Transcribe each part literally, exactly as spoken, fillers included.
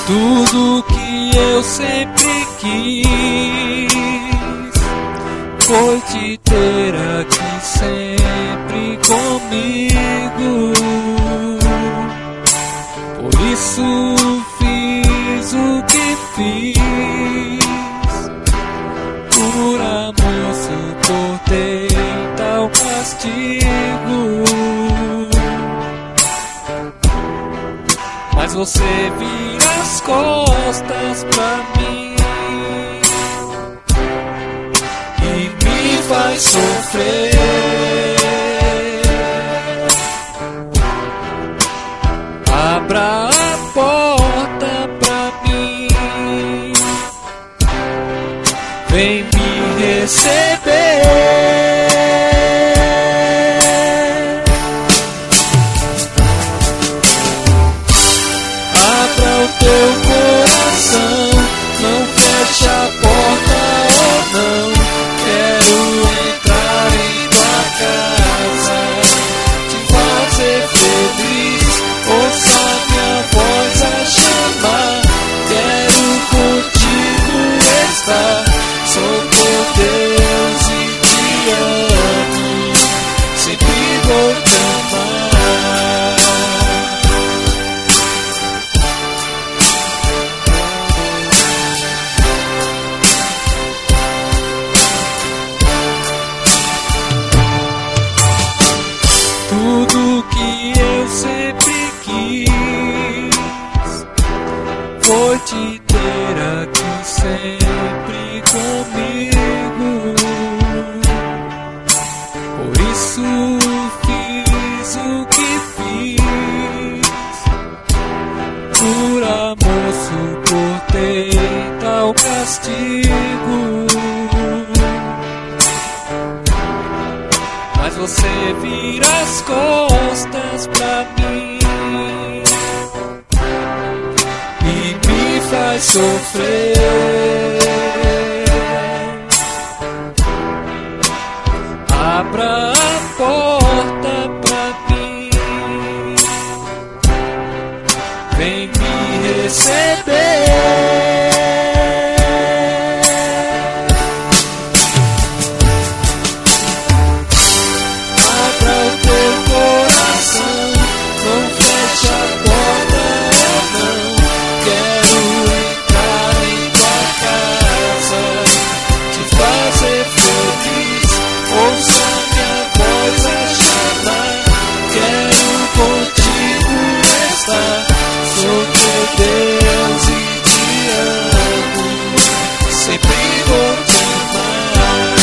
Tudo que eu sempre quis foi te ter aqui sempre comigo. Por isso fiz o que fiz, por amor suportei tal castigo. Mas você vira as costas pra mim e me faz sofrer. Abra a porta pra mim, vem me receber. Teu coração, não fecha a porta ou não. Quero entrar em tua casa, te fazer feliz. Ouça minha voz a chamar, quero contigo estar. Sou teu Deus e te amo, sempre vou te amar. Tudo que eu sempre quis foi te ter aqui sempre comigo. Por isso fiz o que fiz, por amor suportei tal castigo. Mas você vira as costas pra mim e me faz sofrer. Abra a porta pra mim, vem me receber. Sou teu Deus e te amo, sempre vou te amar.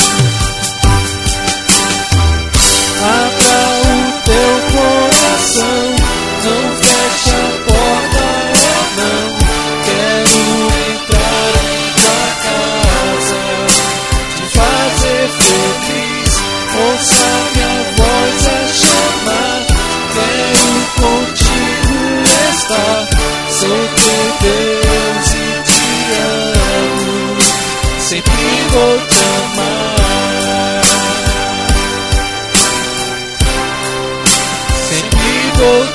Abra o teu coração, não fecha a porta ou não. Quero entrar em tua casa, te fazer feliz. Ouça minha voz a chamar, quero contigo estar. Sou teu Deus e te amo, sempre vou te amar, sempre vou te amar.